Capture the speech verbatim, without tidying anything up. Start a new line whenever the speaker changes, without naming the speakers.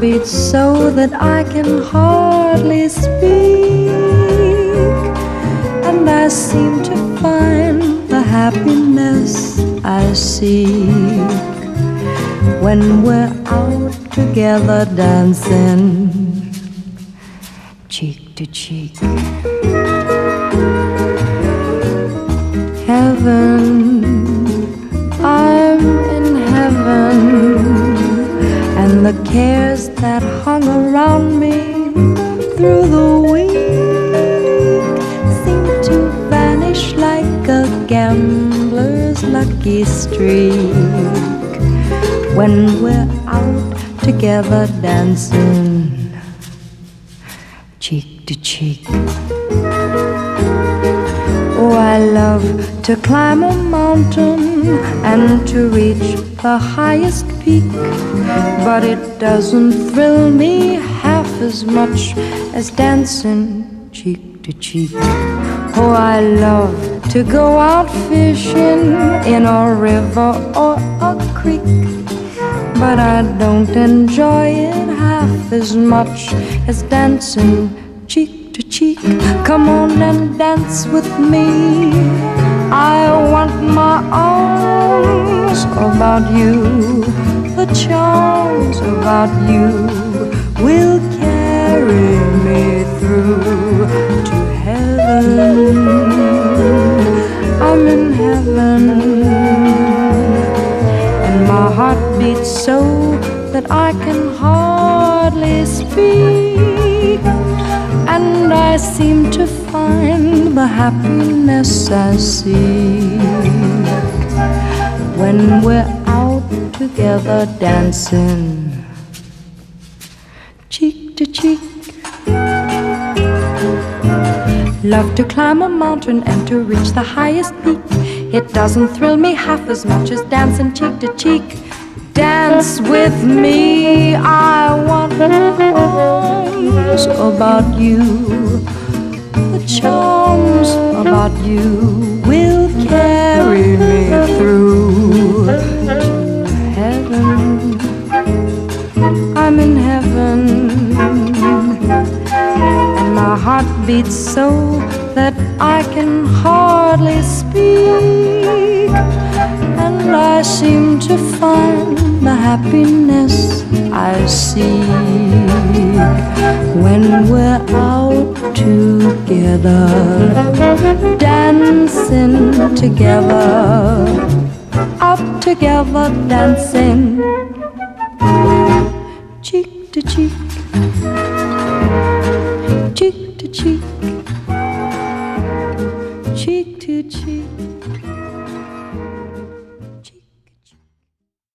beats so that I can hardly speak, and I seem to find the happiness I seek when we're out together dancing cheek to cheek. Heaven, I'm in heaven, and the cares that hung around me through the week seem to vanish like a gambler's lucky streak when we're out together dancing cheek to cheek. Oh, I love to climb a mountain and to reach the highest peak, but it doesn't thrill me half as much as dancing cheek to cheek. Oh, I love to go out fishing in a river or a creek, but I don't enjoy it half as much as dancing cheek to cheek. Come on and dance with me. I want my arms about you. The charms about you will carry me through to heaven. I'm in heaven, and my heart beats so that I can hardly speak, and I seem to find the happiness I seek when we're out together dancing cheek to cheek. Love to climb a mountain and to reach the highest peak. It doesn't thrill me half as much as dancing cheek to cheek. Dance with me, I want arms about you. The charms about you will carry me through to heaven. I'm in heaven, and my heart beats so that I can hardly speak, and I seem to find the happiness I seek when we're out together, dancing together, out together dancing cheek to cheek, cheek to cheek, cheek to cheek.